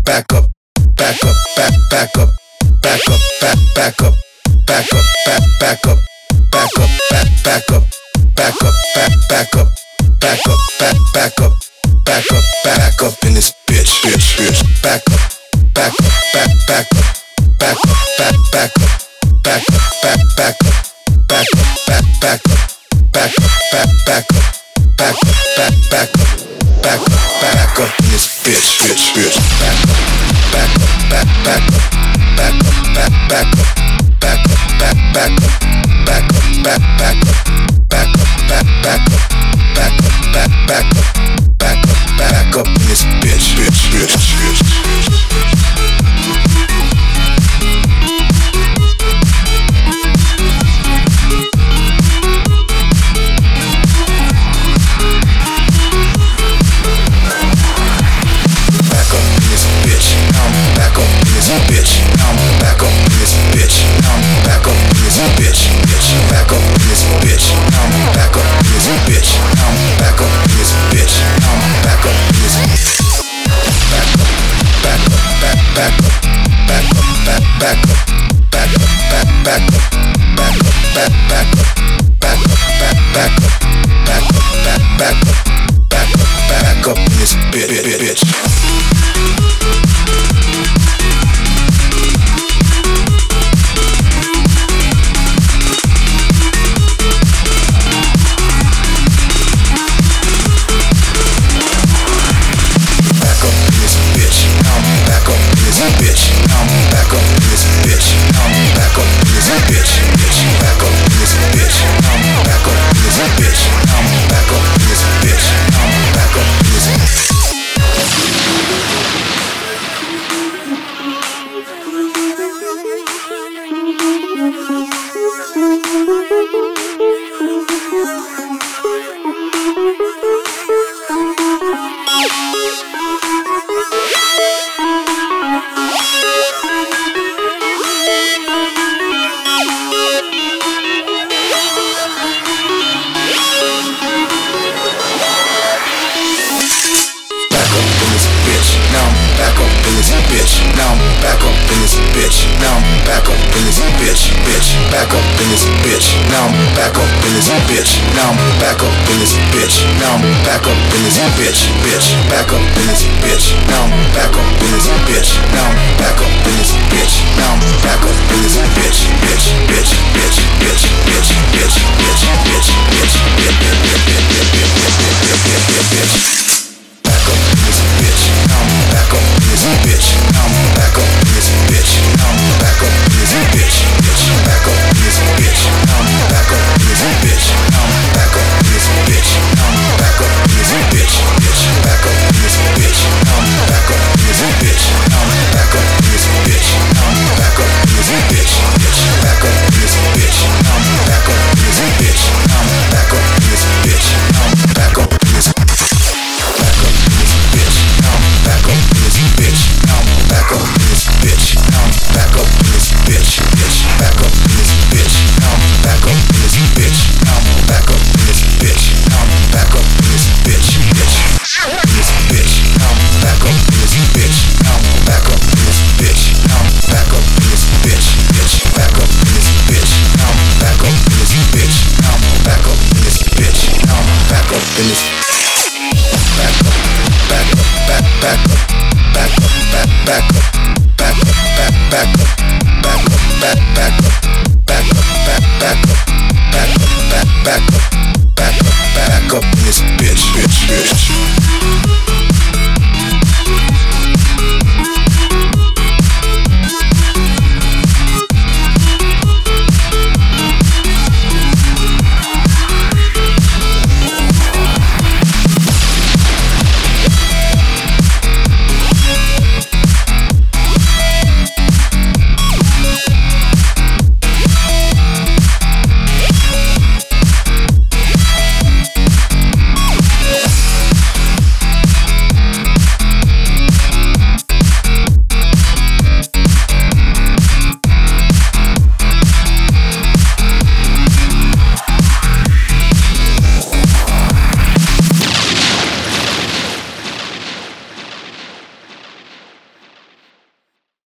back up, back up, back up, back up, back up, back up, back up, back up, back up, back up, back up, back up, back up, back up, back up in this bitch, back up, back up, back up, back up, back up, back up, back up, back up, back up, back up, back up, back up, back up, back up in this bitch, back up, back up, back up, back up, back up, back up, back up, back up, back up, back up, back up, back up, back up, back up in this bitch. Back up,